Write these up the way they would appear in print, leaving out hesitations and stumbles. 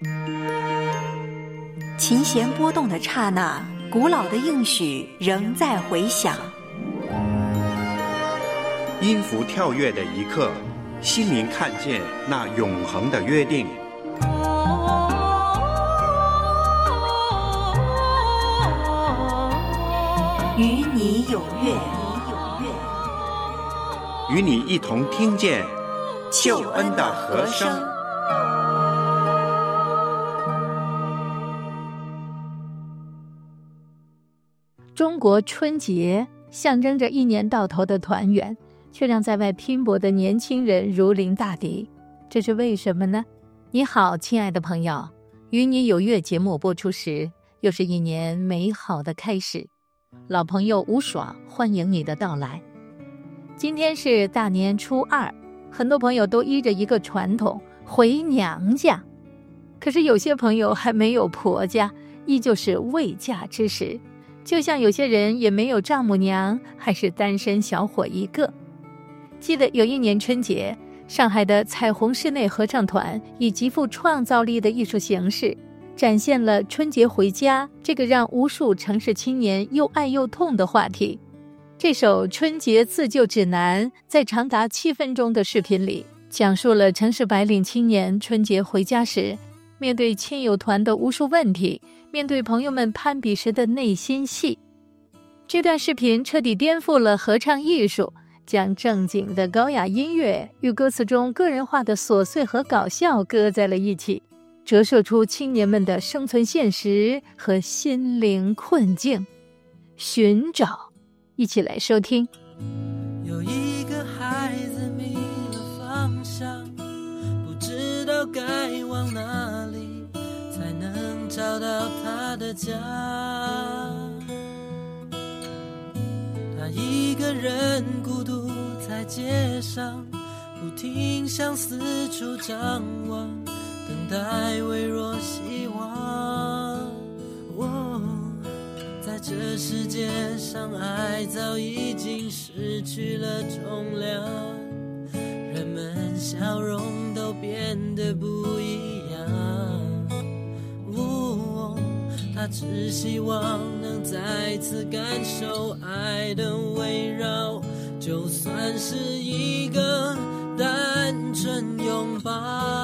琴弦波动的刹那，古老的应许仍在回响。 音符跳跃的一刻，心灵看见那永恒的约定。 与你有约， 与你一同听见救恩的和声。 中国春节象征着一年到头的团圆，却让在外拼搏的年轻人如临大敌，这是为什么呢？你好，亲爱的朋友，与你有约节目播出时，又是一年美好的开始。老朋友吴爽，欢迎你的到来。今天是大年初二，很多朋友都依着一个传统回娘家，可是有些朋友还没有婆家，依旧是未嫁之时，就像有些人也没有丈母娘，还是单身小伙一个。记得有一年春节，上海的彩虹室内合唱团以极富创造力的艺术形式展现了春节回家这个让无数城市青年又爱又痛的话题。这首春节自救指南在长达7分钟的视频里，讲述了城市白领青年春节回家时面对亲友团的无数问题，面对朋友们攀比时的内心戏。这段视频彻底颠覆了合唱艺术，将正经的高雅音乐与歌词中个人化的琐碎和搞笑搁在了一起，折射出青年们的生存现实和心灵困境。寻找，一起来收听。 有一个孩子迷了方向，不知道该往哪里才能找到他的家。他一个人孤独在街上，不停向四处张望，等待微弱希望。在这世界上，爱早已经失去了重量，人们笑容都变得不一样。他只希望能再次感受爱的围绕，就算是一个单纯拥抱。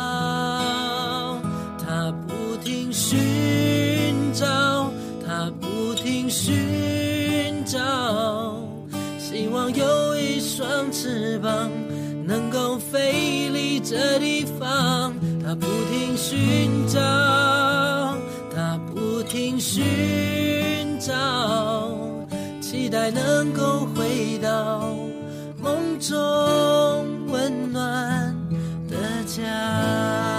他不停寻找，他不停寻找，希望有一双翅膀能够飞离这地方。他不停寻找，他不停寻找，期待能够回到梦中温暖的家。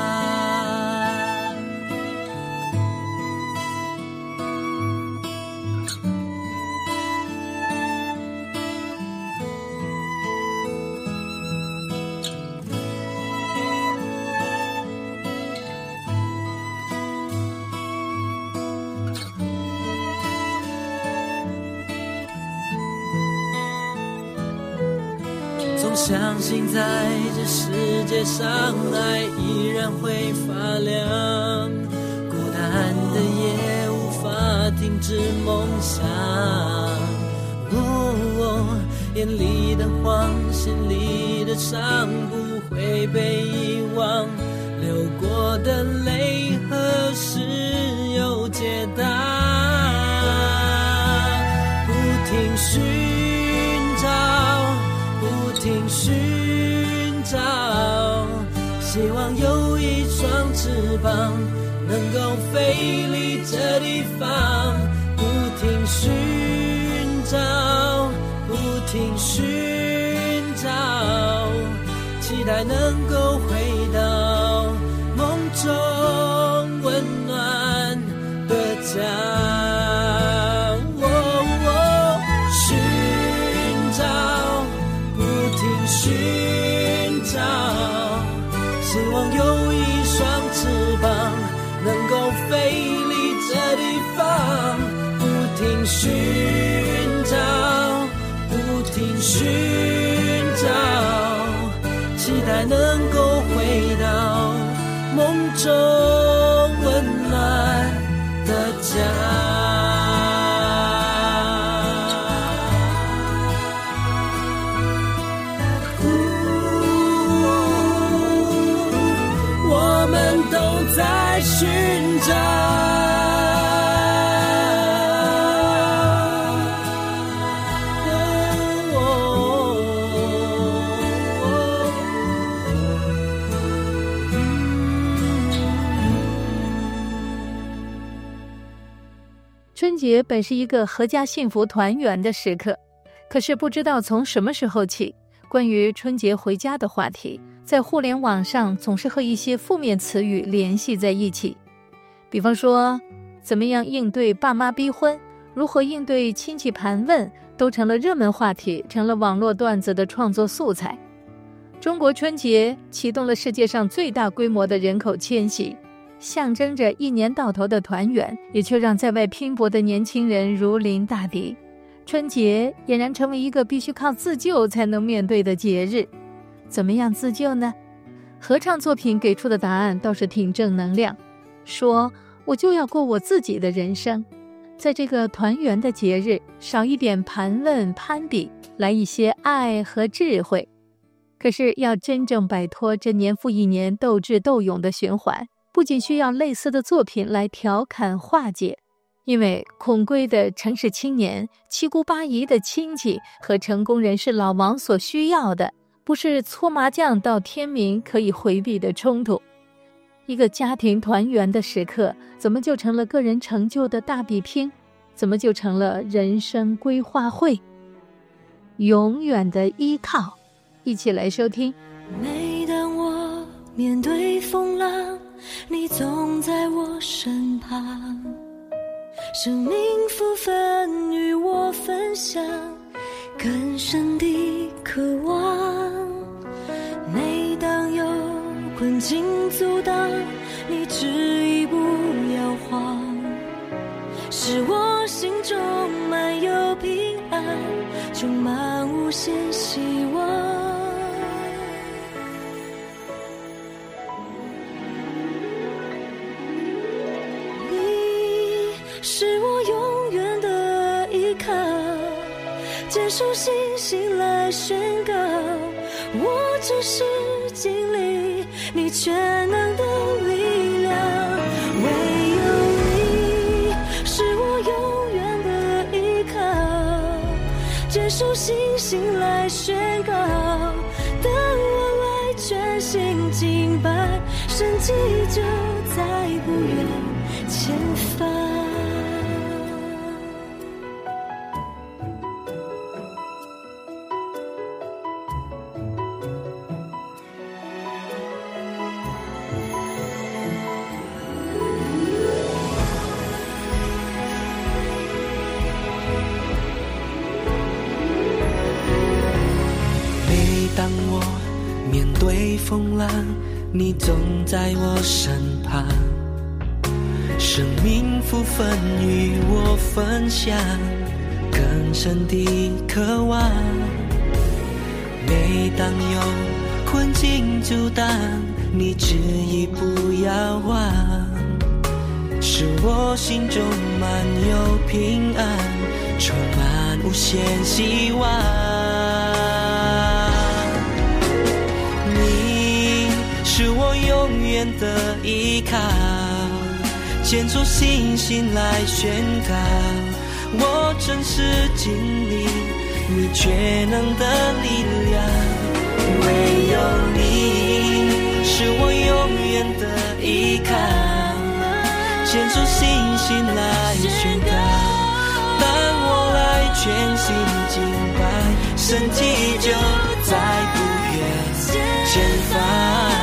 相信在这世界上，爱依然会发亮，孤单的夜无法停止梦想。眼里的慌，心里的伤不会被遗忘，流过的泪何时有解答？不停寻找，不停寻找，希望有一双翅膀能够飞离这地方。不停寻找，不停寻找，期待能够回到梦中温暖的家。寻找，希望有一双翅膀能够飞离这地方。不停寻找，不停寻找，期待能够回到梦中温暖的家。我们都在寻找。 春节本是一个阖家幸福团圆的时刻，可是不知道从什么时候起，关于春节回家的话题在互联网上总是和一些负面词语联系在一起。比方说怎么样应对爸妈逼婚，如何应对亲戚盘问，都成了热门话题，成了网络段子的创作素材。中国春节启动了世界上最大规模的人口迁徙，象征着一年到头的团圆，也却让在外拼搏的年轻人如临大敌。春节俨然成为一个必须靠自救才能面对的节日。怎么样自救呢？合唱作品给出的答案倒是挺正能量，说我就要过我自己的人生，在这个团圆的节日，少一点盘问攀比，来一些爱和智慧。可是要真正摆脱这年复一年斗智斗勇的循环，不仅需要类似的作品来调侃化解，因为恐归的城市青年、七姑八姨的亲戚和成功人士老王所需要的，不是搓麻将到天明可以回避的冲突。一个家庭团圆的时刻，怎么就成了个人成就的大比拼？怎么就成了人生规划会？永远的依靠，一起来收听。 每当我面对风浪，你总在我身旁，生命福分与我分享，更深的渴望。每当有困境阻挡，你执意不摇晃，使我心中满有平安，充满无限希望。是我永远的依靠，坚守信心来宣告，我只是经历你全能的力量。唯有你是我永远的依靠，坚守信心来宣告，当我来全心敬拜，神迹就在不远前方。 当我面对风浪，你总在我身旁，生命福分与我分享，更深的渴望。每当有困境阻挡，你执意不要忘，使我心中满有平安，充满无限希望。是我永远的依靠，坚守信心来宣告，我真实经历你全能的力量。唯有你是我永远的依靠，坚守信心来宣告，当我来全心敬拜，神迹就在不远前方。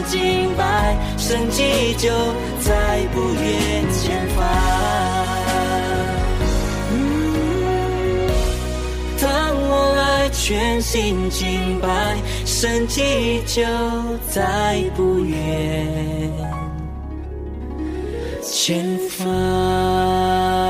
敬拜，生机就在不远前方。当我爱全心敬拜，生机就在不远前方。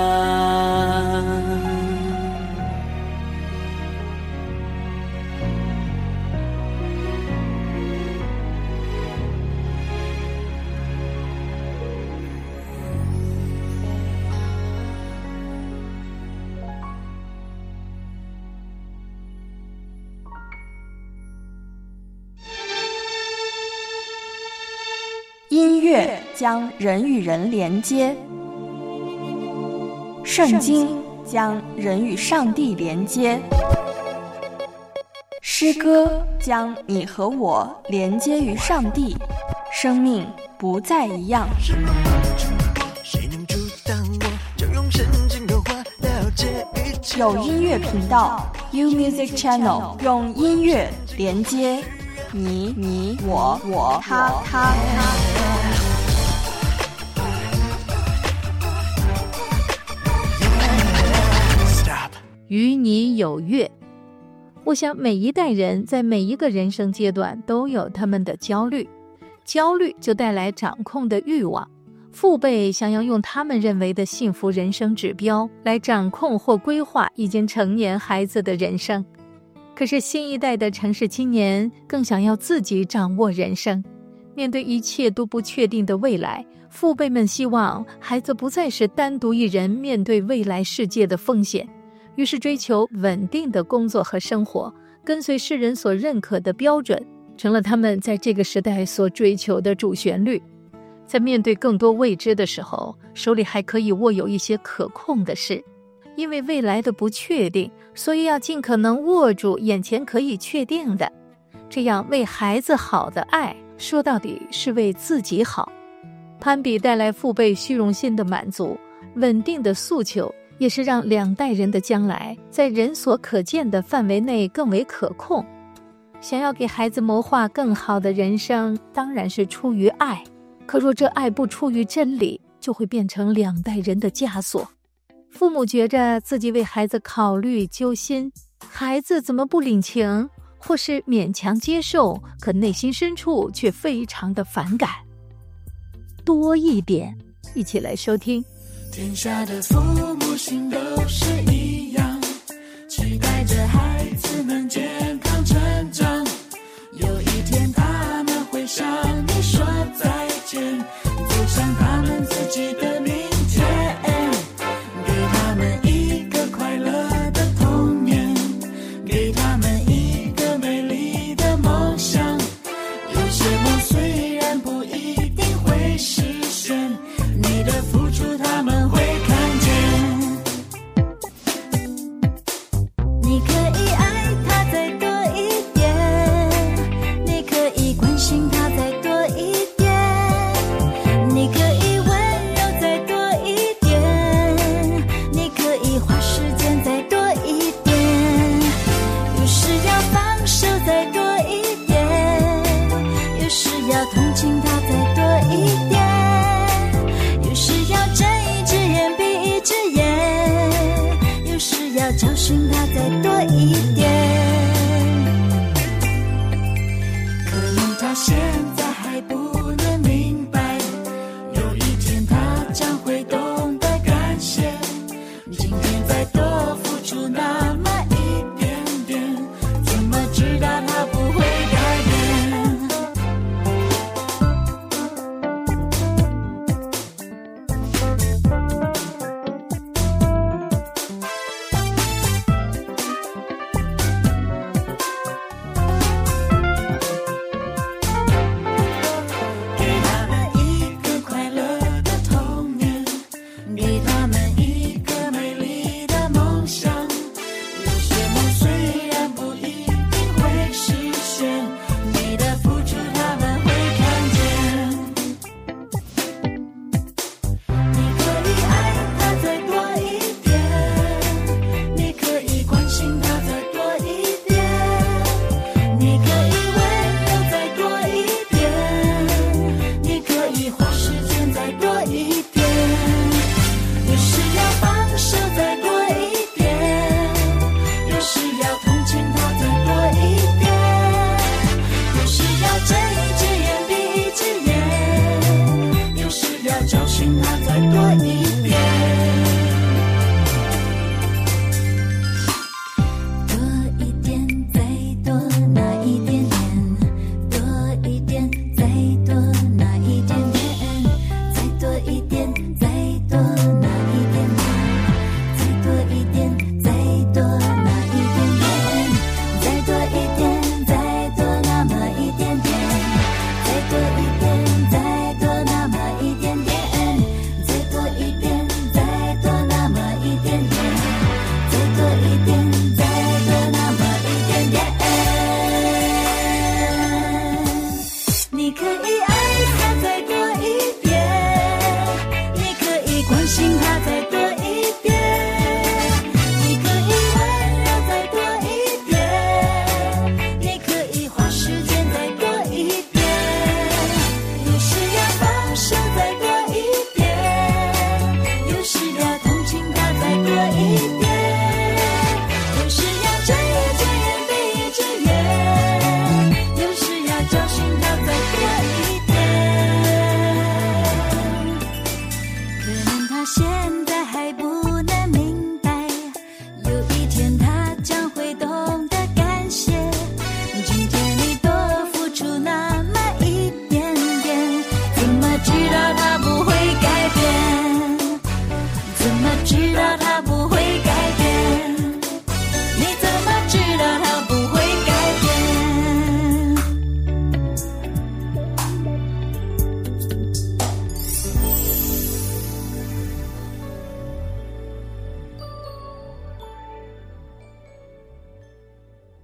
音乐将人与人连接，圣经将人与上帝连接，诗歌将你和我连接于上帝，生命不再一样。 谁能阻挡我就用神经的话了解一切。 有音乐频道 U Music Channel， 用音乐连接你我他。 与你有约。我想每一代人在每一个人生阶段都有他们的焦虑，焦虑就带来掌控的欲望。父辈想要用他们认为的幸福人生指标来掌控或规划已经成年孩子的人生，可是新一代的城市青年更想要自己掌握人生。面对一切都不确定的未来，父辈们希望孩子不再是单独一人面对未来世界的风险，于是追求稳定的工作和生活，跟随世人所认可的标准，成了他们在这个时代所追求的主旋律。在面对更多未知的时候，手里还可以握有一些可控的事。因为未来的不确定，所以要尽可能握住眼前可以确定的。这样为孩子好的爱，说到底是为自己好。攀比带来父辈虚荣心的满足，稳定的诉求也是让两代人的将来在人所可见的范围内更为可控。想要给孩子谋划更好的人生，当然是出于爱，可若这爱不出于真理，就会变成两代人的枷锁。父母觉着自己为孩子考虑揪心，孩子怎么不领情，或是勉强接受，可内心深处却非常的反感。多一点，一起来收听。 天下的父母心都是一样，期待着孩子能健康成长。有一天他们会向你说再见，走向他们自己的明天，给他们一个快乐的童年，给他们一个美丽的梦想。有些梦虽然不一定会实现，你的付出他们会看见。 你可以爱他再多一点，你可以关心他再多一点，你可以温柔再多一点，你可以花时间再多一点，有时要放手再多一点，有时要同情他再多一点，有时要睁一只眼闭一只眼，有时要教训他再多一点。 可能他现在还不能明白，有一天他将会懂得感谢，今天再多付出那么一点点，怎么知道他不会改变。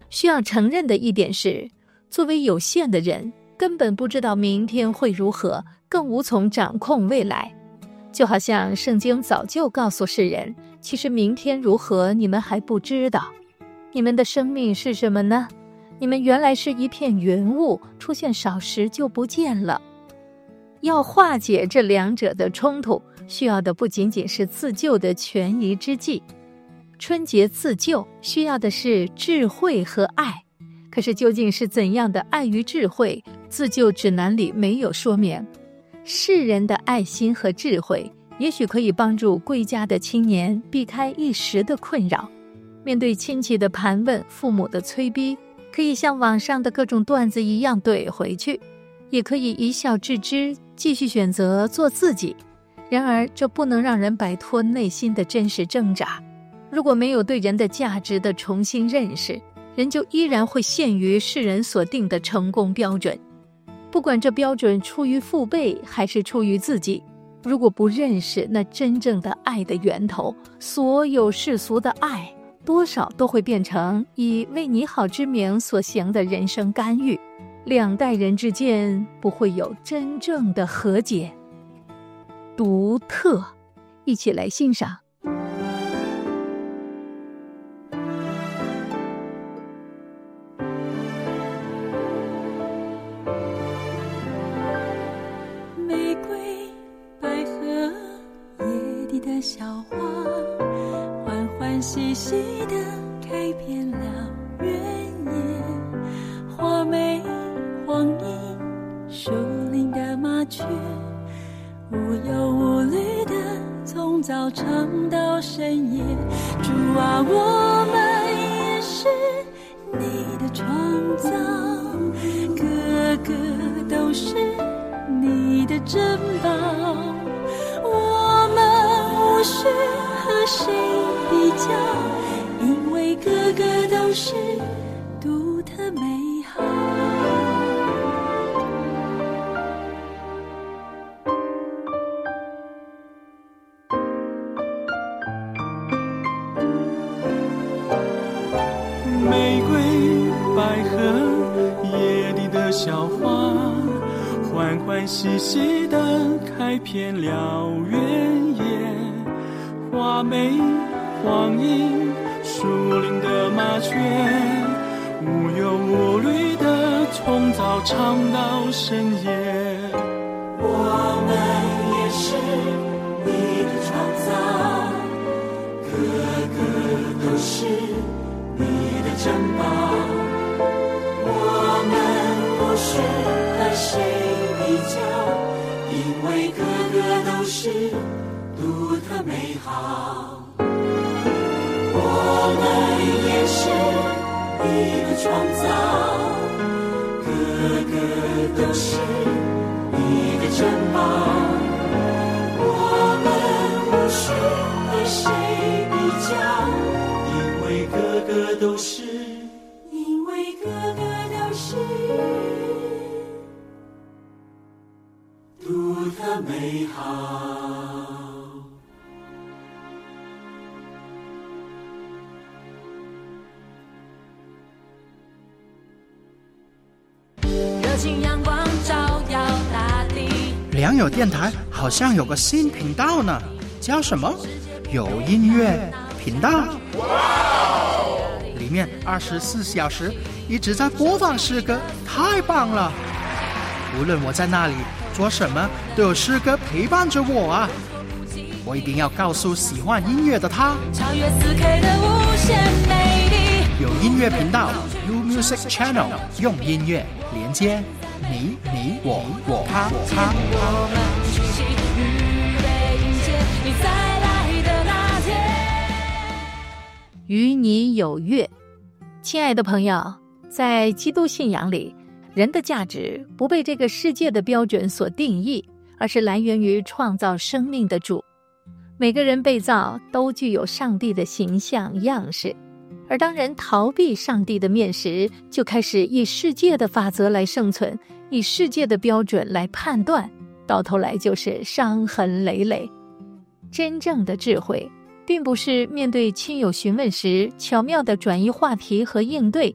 需要承认的一点是，作为有限的人，根本不知道明天会如何，更无从掌控未来。就好像圣经早就告诉世人，其实明天如何你们还不知道。你们的生命是什么呢？你们原来是一片云雾，出现少时就不见了。要化解这两者的冲突，需要的不仅仅是自救的权宜之计。春节自救需要的是智慧和爱，可是究竟是怎样的爱与智慧，自救指南里没有说明。世人的爱心和智慧也许可以帮助贵家的青年避开一时的困扰，面对亲戚的盘问，父母的催逼，可以像网上的各种段子一样怼回去，也可以一笑置之，继续选择做自己。然而这不能让人摆脱内心的真实挣扎。如果没有对人的价值的重新认识，人就依然会陷于世人所定的成功标准。不管这标准出于父辈还是出于自己，如果不认识那真正的爱的源头，所有世俗的爱多少都会变成以为你好之名所行的人生干预，两代人之间不会有真正的和解。独特，一起来欣赏。 玫瑰、百合、野地的小花，欢欢喜喜地开遍了原野。花梅、黄莺、树林的麻雀，无忧无虑地从早唱到深夜。主啊，我们也是你的创造，个个都是你的珍宝。我们无需和谁比较，因为个个都是独特美好。 玫瑰、百合、野地的小花，欢欢喜喜地开遍了原野。花梅、黄莺、树林的麻雀，无忧无虑地从早唱到深夜。 我们也是你的创造，个个都是你的珍宝。我们不需和谁比较，因为个个都是独特美好。我们也是你的创造，个个都是你的珍宝。我们无需和谁比较，因为个个都是，因为个个都是独特美好。热情阳光照耀大地。 良友电台好像有个新频道呢，叫什么？有音乐频道。里面24小时一直在播放诗歌，太棒了！无论我在那里做什么，都有诗歌陪伴着我啊！我一定要告诉喜欢音乐的他， 超越4K 的无限美丽。 有音乐频道 U Music Channel， 用音乐连接你我他。 我们一起预备迎接你再来的那天。 与你有约。亲爱的朋友，在基督信仰里，人的价值不被这个世界的标准所定义，而是来源于创造生命的主。每个人被造都具有上帝的形象样式，而当人逃避上帝的面时，就开始以世界的法则来生存，以世界的标准来判断，到头来就是伤痕累累。真正的智慧并不是面对亲友询问时巧妙地转移话题和应对，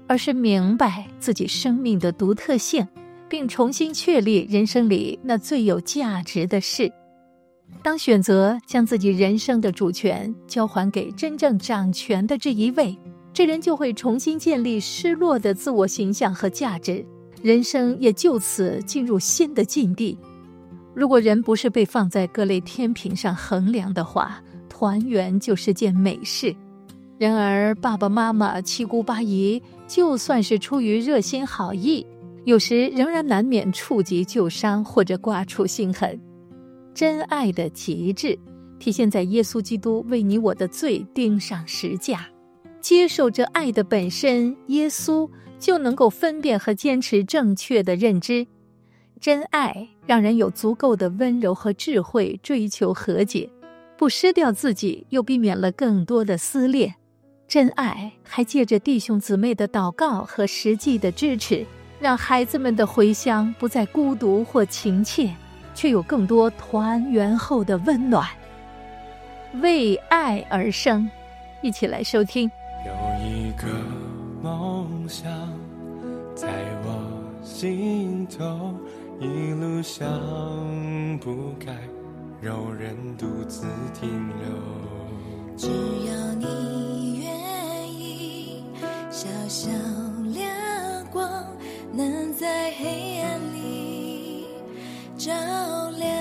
而是明白自己生命的独特性，并重新确立人生里那最有价值的事。当选择将自己人生的主权交还给真正掌权的这一位，这人就会重新建立失落的自我形象和价值，人生也就此进入新的境地。如果人不是被放在各类天平上衡量的话，团圆就是件美事。然而爸爸妈妈、七姑八姨就算是出于热心好意，有时仍然难免触及旧伤或者刮出心痕。真爱的极致体现在耶稣基督为你我的罪钉上十架，接受这爱的本身，耶稣就能够分辨和坚持正确的认知。真爱让人有足够的温柔和智慧追求和解，不失掉自己，又避免了更多的撕裂。真爱还借着弟兄姊妹的祷告和实际的支持，让孩子们的回乡不再孤独或情切，却有更多团圆后的温暖。为爱而生，一起来收听。 有一个梦想在我心头，一路上不该有人独自停留。 只要你愿意，小小亮光能在黑暗里照亮，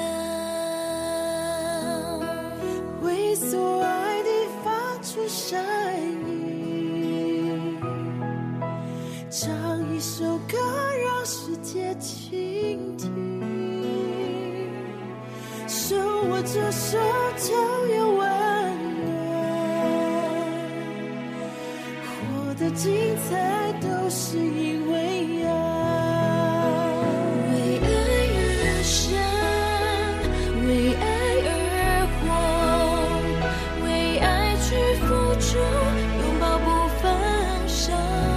为所爱的发出声音，唱一首歌让世界倾听，手握着手就有温暖，活得精彩都是因为爱。为爱而生，为爱而活，为爱去付出，拥抱不放手，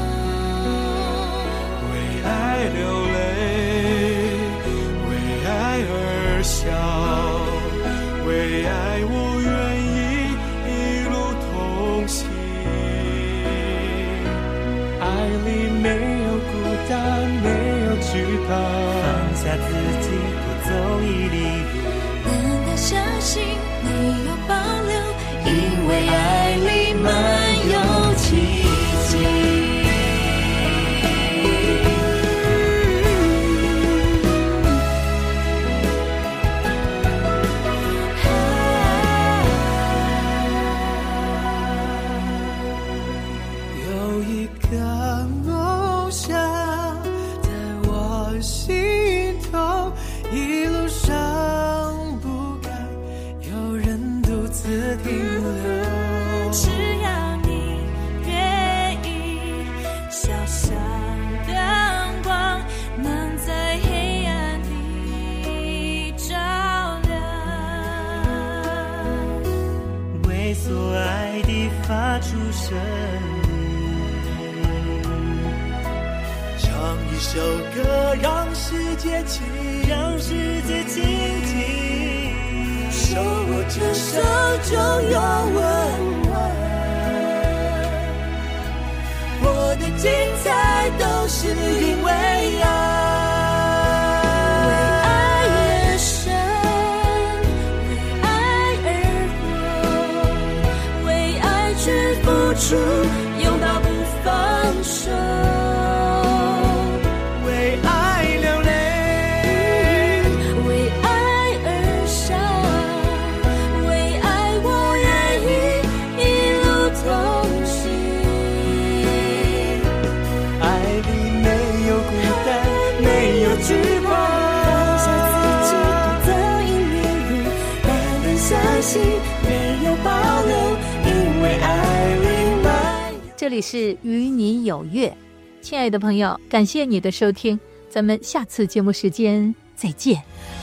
为爱流泪，为爱而笑，为爱我愿意一路同行。爱里没有孤单，没有惧怕，放下自己多走一里路， 单单相信没有保留，因为爱里满有奇迹。 有一个梦想在我心头，一路上不该有人独自停留。 只要你愿意，小小灯光能在黑暗里照亮， 为所爱的发出声音，唱一首歌让世界倾听，手握着手就有温暖，我的精彩都是因为爱。 为爱而生，为爱而活，为爱去付出，拥抱不放手， 为爱流泪， 为爱而笑，为爱我愿意一路同行。 爱里没有孤单，没有惧怕， 放下自己独走一里路，单单相信没有保留，因为爱里满。 这里是与你有约，亲爱的朋友，感谢你的收听，咱们下次节目时间再见。